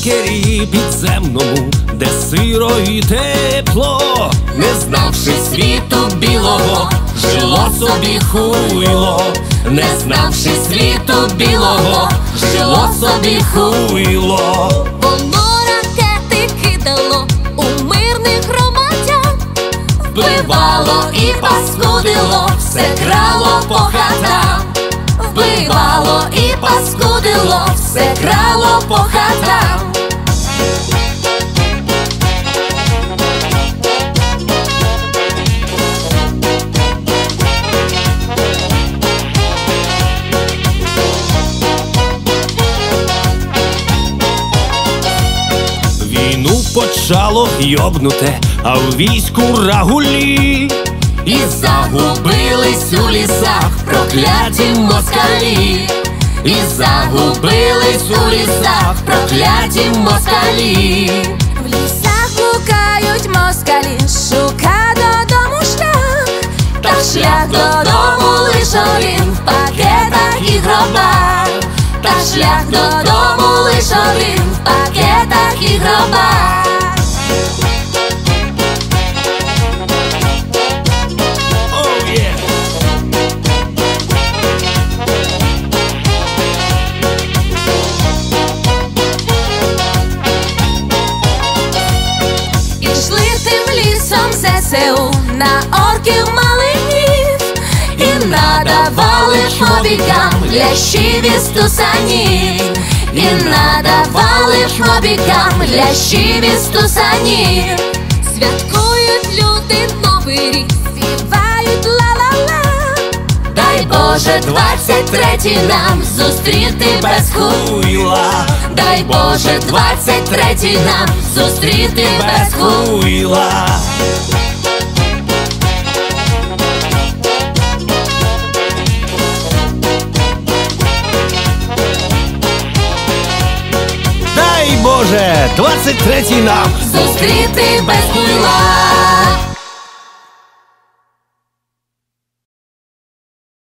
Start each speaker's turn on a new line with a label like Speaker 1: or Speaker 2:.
Speaker 1: бункері підземному, де сиро і тепло, не знавши світу білого, жило собі хуйло. Не знавши світу білого, жило собі хуйло.
Speaker 2: Воно ракети кидало у мирних громадян,
Speaker 1: Вбивало і паскудило, все крало по хатам.
Speaker 2: вбивало і паскудило,
Speaker 1: все крало по хатам. Війну почало йобнуте, а в війську рагулі. І загубились у лісах прокляті москалі. І загубились у лісах прокляті москалі.
Speaker 2: в лісах блукають москалі, шука додому шлях,
Speaker 1: Та шлях додому лиш один в пакетах і гробах. Та шлях додому лиш один в пакетах і гробах.
Speaker 2: ішли тим лісом ЗСУ на орків малинів,
Speaker 1: І надавали шмобікам лящів із тусанів. І надавали шмобікам лящів із тусанів.
Speaker 2: святкують люди Новий рік, співають ла-ла-ла.
Speaker 1: Дай Боже 23-й нам зустріти без хуйла. Дай Боже 23-й нам зустріти без хуйла. Дай Боже 23-й нам
Speaker 2: Зустріти без хуйла.